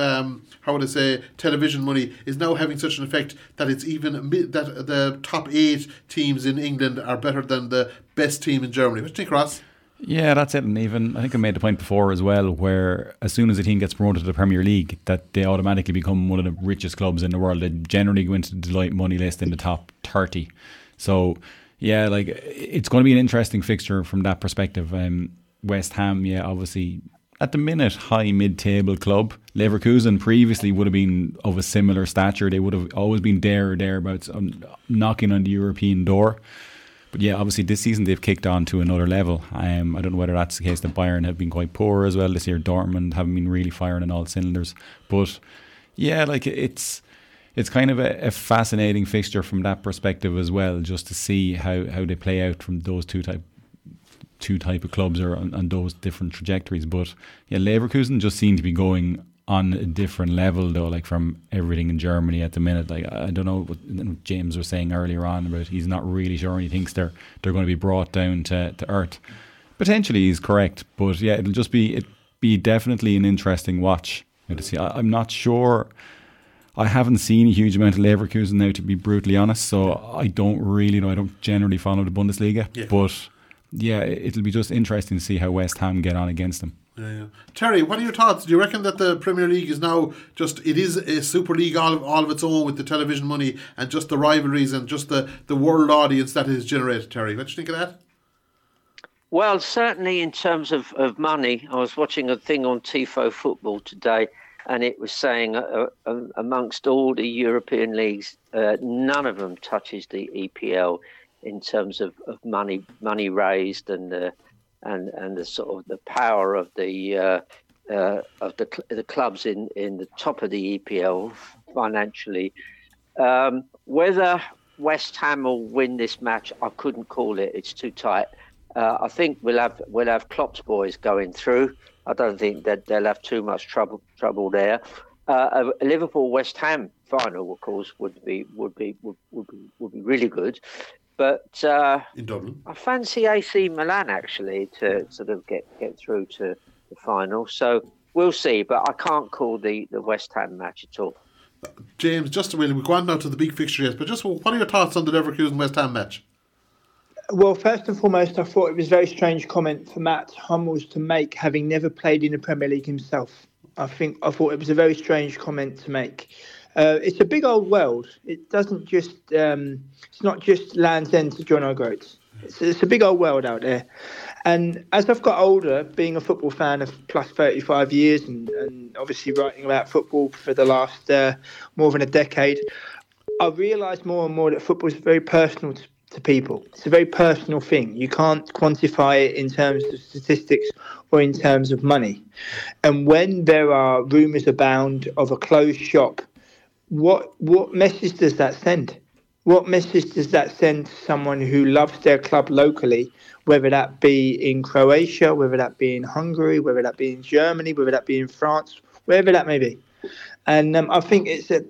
television money is now having such an effect that it's even that the top 8 teams in England are better than the best team in Germany? What do you think, Ross? Yeah, that's it. And even I think I made the point before as well, where as soon as a team gets promoted to the Premier League, that they automatically become one of the richest clubs in the world. They generally go into the Deloitte money list in the top 30. So yeah, it's going to be an interesting fixture from that perspective. West Ham, yeah, obviously at the minute, high mid-table club. Leverkusen previously would have been of a similar stature. They would have always been there or thereabouts, knocking on the European door. But yeah, obviously this season they've kicked on to another level. I don't know whether that's the case that Bayern have been quite poor as well this year. Dortmund haven't been really firing on all cylinders. But yeah, it's kind of a fascinating fixture from that perspective as well, just to see how they play out from those two type of clubs or on those different trajectories. But yeah, Leverkusen just seem to be going on a different level though, from everything in Germany at the minute. I don't know what James was saying earlier on about he's not really sure, and he thinks they're going to be brought down to earth. Potentially he's correct, but yeah, it'll be definitely an interesting watch to see. I'm not sure. I haven't seen a huge amount of Leverkusen now, to be brutally honest, so I don't really know. I don't generally follow the Bundesliga, but yeah, it'll be just interesting to see how West Ham get on against them. Yeah. Terry, what are your thoughts? Do you reckon that the Premier League is now it is a Super League all of its own, with the television money and just the rivalries and just the world audience that is generated? Terry, what do you think of that? Well, certainly in terms of money, I was watching a thing on Tifo Football today, and it was saying amongst all the European leagues, none of them touches the EPL in terms of money raised and the sort of the power of the clubs in the top of the EPL financially. Whether West Ham will win this match, I couldn't call it. It's too tight. I think we'll have Klopp's boys going through. I don't think that they'll have too much trouble there. A Liverpool West Ham final, of course, would be really good. But in Dublin, I fancy AC Milan actually to sort of get through to the final. So we'll see. But I can't call the West Ham match at all. James, just we'll go on now to the big fixture, yes. But just what are your thoughts on the Leverkusen West Ham match? Well, first and foremost, I thought it was a very strange comment for Matt Hummels to make, having never played in the Premier League himself. I thought it was a very strange comment to make. It's a big old world. It doesn't just. It's not just Land's End to John O'Groats. It's a big old world out there. And as I've got older, being a football fan of plus 35 years and obviously writing about football for the last more than a decade, I've realised more and more that football is very personal to people. It's a very personal thing. You can't quantify it in terms of statistics or in terms of money. And when there are rumours abound of a closed shop, what message does that send? What message does that send to someone who loves their club locally, whether that be in Croatia, whether that be in Hungary, whether that be in Germany, whether that be in France, wherever that may be? And I think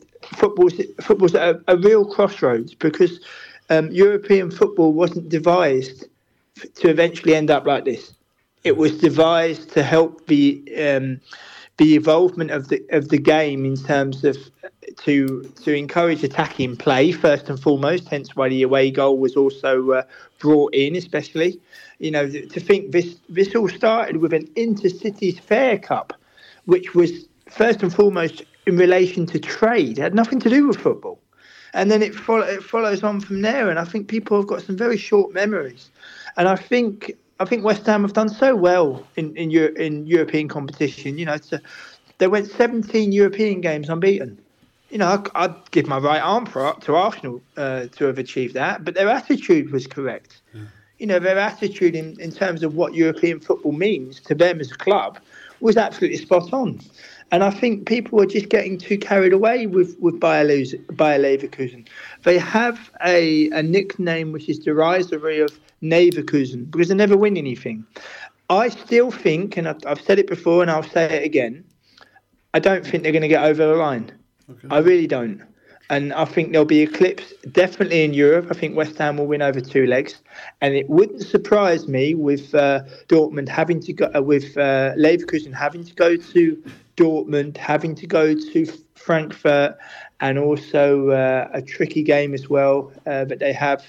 football's at a real crossroads, because European football wasn't devised to eventually end up like this. It was devised to help the evolvement of the game, in terms of to encourage attacking play first and foremost. Hence why the away goal was also brought in, especially. To think this all started with an Intercities Fair Cup, which was first and foremost in relation to trade. It had nothing to do with football. And then it follows on from there. And I think people have got some very short memories. And I think West Ham have done so well in European competition. They went 17 European games unbeaten. I'd give my right arm to Arsenal to have achieved that. But their attitude was correct. Their attitude in terms of what European football means to them as a club was absolutely spot on. And I think people are just getting too carried away with Bayer Leverkusen. They have a nickname which is derisory of Neverkusen, because they never win anything. I still think, and I've said it before and I'll say it again, I don't think they're going to get over the line. Okay. I really don't. And I think there'll be eclipse definitely in Europe. I think West Ham will win over 2 legs. And it wouldn't surprise me with Dortmund having to go, with Leverkusen having to go to Dortmund, having to go to Frankfurt, and also a tricky game as well that they have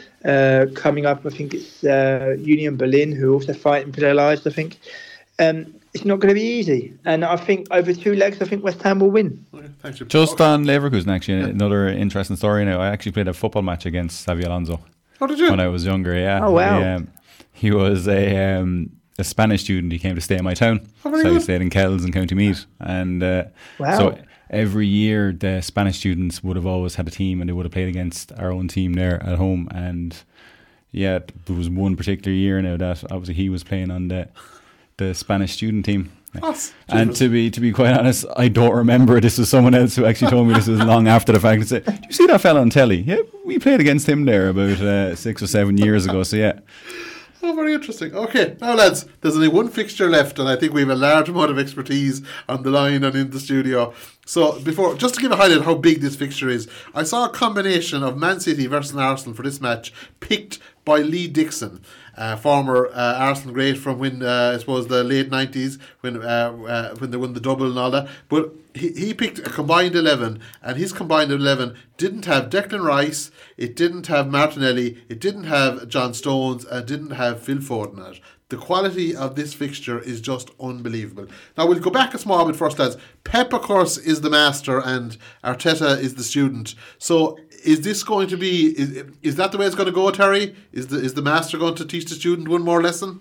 coming up. I think it's Union Berlin, who are also fighting for their lives, I think. It's not going to be easy. And I think over 2 legs, I think West Ham will win. Okay, thanks. Just on Leverkusen, actually, another interesting story now. I actually played a football match against Xabi Alonso. Oh, did you? When I was younger, yeah. Oh, wow. He was a Spanish student. He came to stay in my town. So he stayed in Kells in County Meath. And so every year the Spanish students would have always had a team, and they would have played against our own team there at home. And yeah, there was one particular year now that obviously he was playing on the Spanish student team. And to be quite honest, I don't remember. This was someone else who actually told me this was long after the fact. And said, "Do you see that fella on telly? Yeah, we played against him there about 6 or 7 years ago." So yeah. Oh, very interesting. Okay, now lads, there's only one fixture left, and I think we have a large amount of expertise on the line and in the studio. So just to give a highlight of how big this fixture is, I saw a combination of Man City versus Arsenal for this match picked by Lee Dixon, former Arsenal great from when I suppose the late 90s when they won the double and all that. But he picked a combined 11, and his combined 11 didn't have Declan Rice, it didn't have Martinelli, it didn't have John Stones, and didn't have Phil Foden in it. The quality of this fixture is just unbelievable. Now we'll go back a small bit first, lads. Pep, of course, is the master and Arteta is the student. So is this going to be, is that the way it's going to go, Terry? Is the master going to teach the student one more lesson?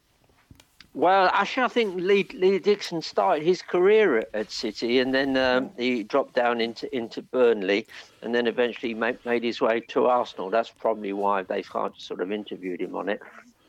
Well, actually, I think Lee Dixon started his career at City, and then he dropped down into Burnley, and then eventually made his way to Arsenal. That's probably why they sort of interviewed him on it.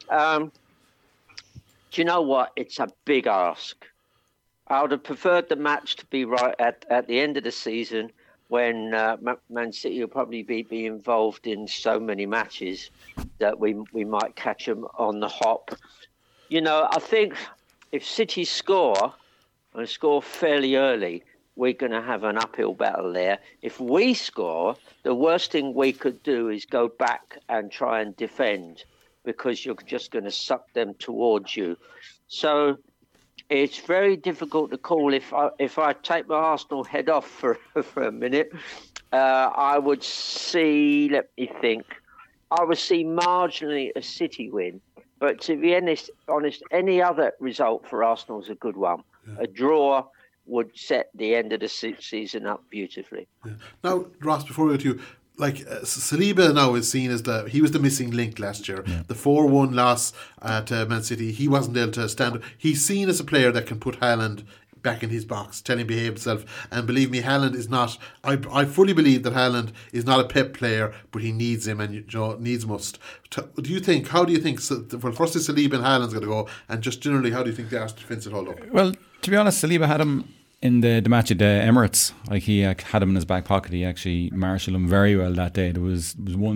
Do you know what? It's a big ask. I would have preferred the match to be right at the end of the season, when Man City will probably be involved in so many matches that we might catch them on the hop. I think if City score fairly early, we're going to have an uphill battle there. If we score, the worst thing we could do is go back and try and defend, because you're just going to suck them towards you. So it's very difficult to call. If I take my Arsenal head off for a minute, I would see, let me think, I would see marginally a City win. But to be honest, any other result for Arsenal is a good one. Yeah. A draw would set the end of the season up beautifully. Yeah. Now, Ross, before we go to you, Saliba now is seen as he was the missing link last year. Yeah. The 4-1 loss to Man City, he wasn't able to stand. He's seen as a player that can put Haaland back in his box, tell him to behave himself. And believe me, Haaland is not. I fully believe that Haaland is not a Pep player, but he needs him, and needs must. How do you think? Well, first is Saliba and Haaland's going to go, and just generally, how do you think the Arsenal defence will hold up? Well, to be honest, Saliba had him in the match at the Emirates. He had him in his back pocket. He actually marshalled him very well that day. There was one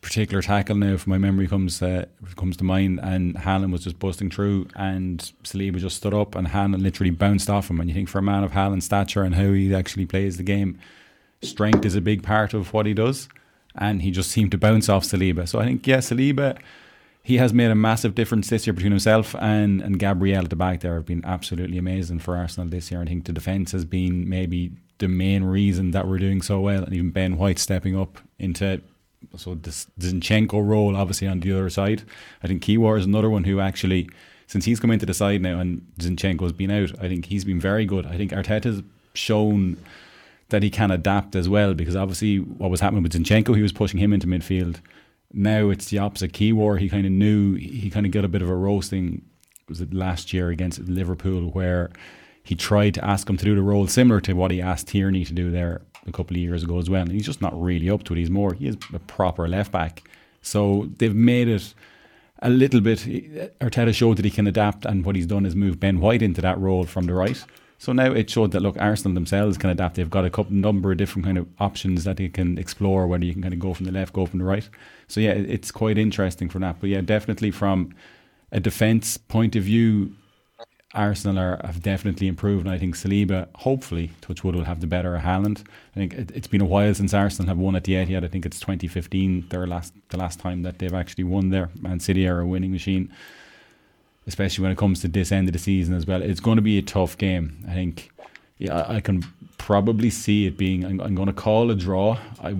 particular tackle now, if my memory comes to mind, and Haaland was just busting through, and Saliba just stood up, and Haaland literally bounced off him. And you think, for a man of Haaland's stature and how he actually plays the game, strength is a big part of what he does, and he just seemed to bounce off Saliba. So I think, Saliba, he has made a massive difference this year between himself and Gabriel at the back there have been absolutely amazing for Arsenal this year. I think the defence has been maybe the main reason that we're doing so well, and even Ben White stepping up into this Zinchenko role obviously on the other side. I think Kiwior is another one who actually, since he's come into the side now and Zinchenko's been out, I think he's been very good. I think Arteta's shown that he can adapt as well, because obviously what was happening with Zinchenko, he was pushing him into midfield. Now it's the opposite. Kiwior, he kind of knew, he kind of got a bit of a roasting, was it last year against Liverpool, where he tried to ask him to do the role similar to what he asked Tierney to do there a couple of years ago as well, and he's just not really up to it. He is a proper left back. So they've made it a little bit, Arteta showed that he can adapt, and what he's done is move Ben White into that role from the right. So now it showed that, look, Arsenal themselves can adapt. They've got a number of different kind of options that they can explore, whether you can kind of go from the left, go from the right. So yeah, it's quite interesting from that. But yeah, definitely from a defence point of view, Arsenal have definitely improved, and I think Saliba, hopefully, touch wood, will have the better of Haaland. I think it's been a while since Arsenal have won at the Etihad. I think it's 2015, the last time that they've actually won there. Man City are a winning machine, especially when it comes to this end of the season as well. It's going to be a tough game. I think, I can probably see it being, I'm going to call a draw. I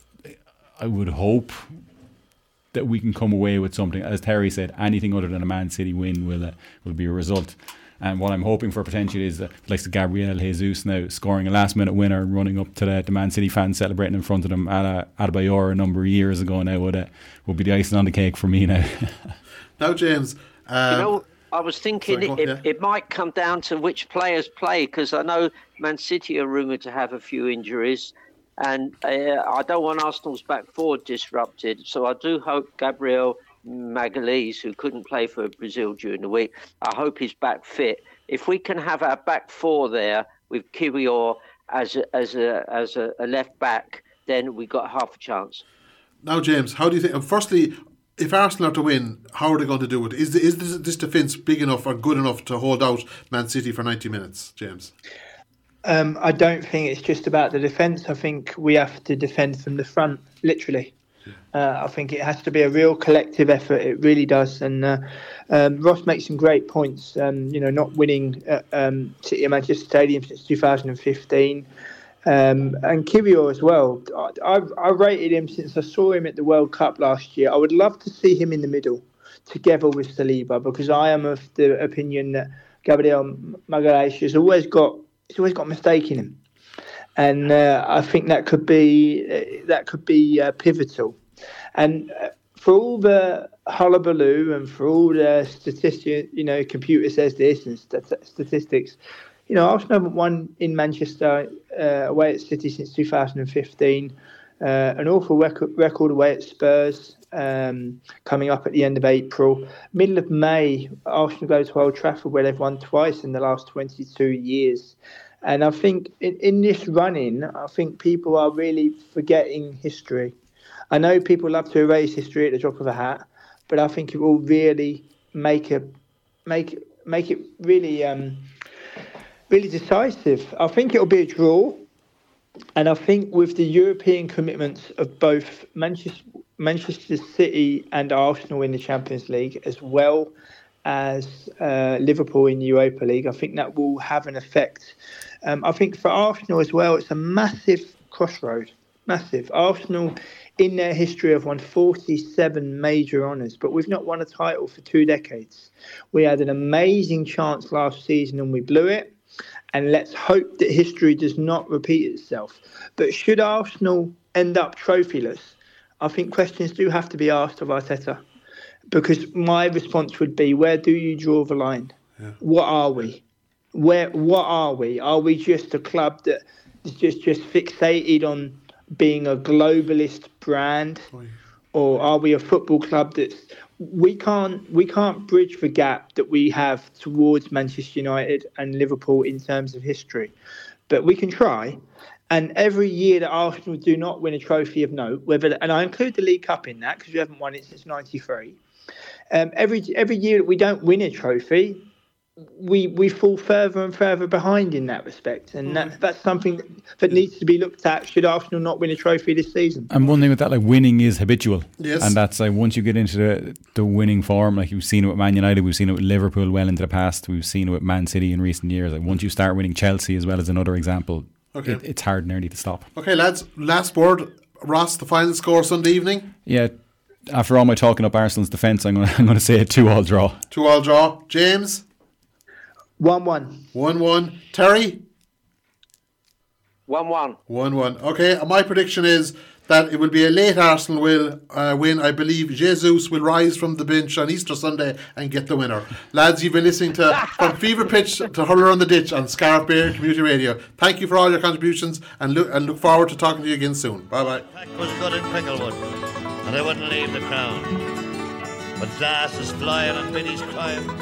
would hope that we can come away with something. As Terry said, anything other than a Man City win will be a result. And what I'm hoping for potentially is like Gabriel Jesus now scoring a last minute winner and running up to the Man City fans celebrating in front of them at Adebayor a number of years ago now would be the icing on the cake for me now. Now, James, I was thinking it might come down to which players play, because I know Man City are rumoured to have a few injuries, and I don't want Arsenal's back four disrupted. So I do hope Gabriel Magalhaes, who couldn't play for Brazil during the week, I hope he's back fit. If we can have our back four there with Kiwior as a left back, then we got half a chance. Now, James, how do you think? Firstly, if Arsenal are to win, how are they going to do it? Is this defence big enough or good enough to hold out Man City for 90 minutes, James? I don't think it's just about the defence. I think we have to defend from the front, literally. I think it has to be a real collective effort. It really does. And Ross makes some great points. Not winning at City of Manchester Stadium since 2015. And Kiwior as well. I rated him since I saw him at the World Cup last year. I would love to see him in the middle together with Saliba, because I am of the opinion that Gabriel Magalhaes has always got a mistake in him. And I think that could be pivotal. And for all the hullabaloo and for all the statistics, computer says this and statistics, Arsenal haven't won in Manchester away at City since 2015. An awful record away at Spurs coming up at the end of April. Middle of May, Arsenal go to Old Trafford, where they've won twice in the last 22 years. And I think in this run-in, I think people are really forgetting history. I know people love to erase history at the drop of a hat, but I think it will really make it really really decisive. I think it'll be a draw, and I think with the European commitments of both Manchester City and Arsenal in the Champions League, as well as Liverpool in the Europa League, I think that will have an effect. I think for Arsenal as well, it's a massive crossroad. Massive. Arsenal, in their history, have won 47 major honours, but we've not won a title for 2 decades. We had an amazing chance last season and we blew it. And let's hope that history does not repeat itself. But should Arsenal end up trophyless, I think questions do have to be asked of Arteta. Because my response would be, where do you draw the line? Yeah. What are we? What are we? Are we just a club that is just fixated on being a globalist brand? Or are we a football club that's we can't bridge the gap that we have towards Manchester United and Liverpool in terms of history, but we can try. And every year that Arsenal do not win a trophy of note, and I include the League Cup in that because we haven't won it since '93. Every year that we don't win a trophy, we fall further and further behind in that respect, and that's something that needs to be looked at should Arsenal not win a trophy this season. And one thing with that, like, winning is habitual. Yes. And that's like, once you get into the winning form, like you've seen it with Man United, we've seen it with Liverpool well into the past, we've seen it with Man City in recent years. Like, once you start winning, Chelsea as well as another example, it's hard nearly to stop. Okay, lads, last word. Ross, the final score Sunday evening? Yeah, after all my talking up Arsenal's defence, I'm going to say a 2-2 draw. 2-2 draw. James? 1-1. 1-1. Terry? 1-1. 1-1. Okay, my prediction is that it will be a late Arsenal win. I believe Jesus will rise from the bench on Easter Sunday and get the winner. Lads, you've been listening to From Fever Pitch to Hurler on the Ditch on Scariff Bay Community Radio. Thank you for all your contributions and look forward to talking to you again soon. Bye-bye. Pack was good in Cricklewood, and I wouldn't leave the crown. But Glass is flying and Biddy's crying.